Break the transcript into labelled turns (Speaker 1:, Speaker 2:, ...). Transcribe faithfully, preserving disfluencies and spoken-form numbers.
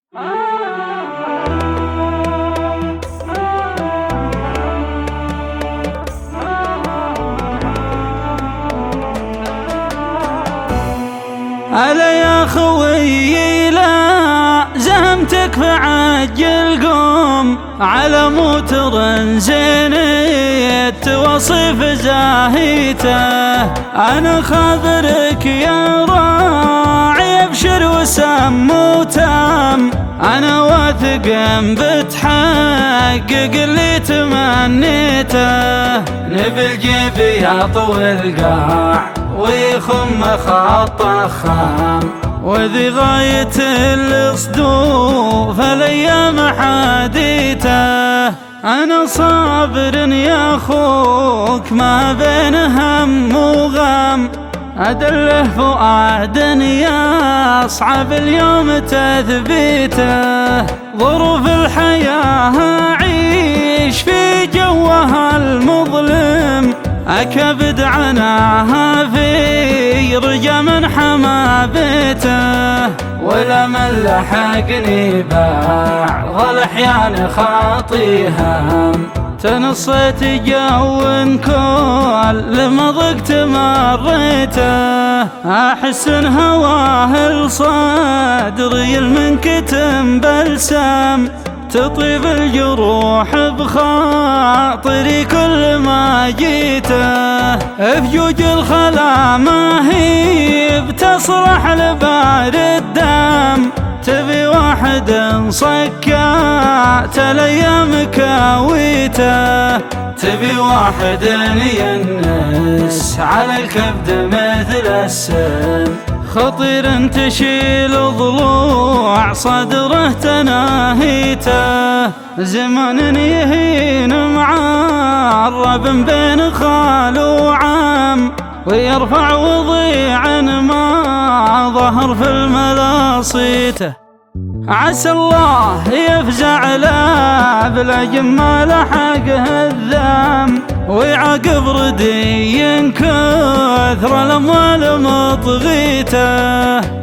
Speaker 1: ألا يا خويي لا زهمتك فعجل قوم على موتر زينيت وصف زاهيته. أنا خابرك يا راعي ابشر وسم وتام، أنا واثق بتحقق اللي تمنيته. نبي الجيب يطوي القاع ويخم خط خام، وذي غاية الصدوف الايام حاديته. انا صابر يا اخوك ما بين هم وغم، ادله فؤاد يصعب اليوم تثبيته. ظروف الحياة اعيش في جوها المظلم، أكبد عناها في رجا من حما بيته. والأمل لحقني باع ظل أحيان خاطي هم، تنصيت جو كل ما ضقت مريته. أحس إن هواه الصدري المنكتم بلسم، تطيب الجروح بخاطري كل ما جيته. بجوج الخلا ما هي بتصرح لبار الدم، تبي واحد صكات الايام كاويته. تبي واحد ينس على الكبد مثل السم، خطير تشيل ضلوع صدره تناهيته. زمان يهين معرب بين خال وعم، ويرفع وضيعا ما ظهر في الملاصيته. عسى الله يفزع له بلا جمال حقه الذم، ويعاقب ردي كثر الاموال مطغيته.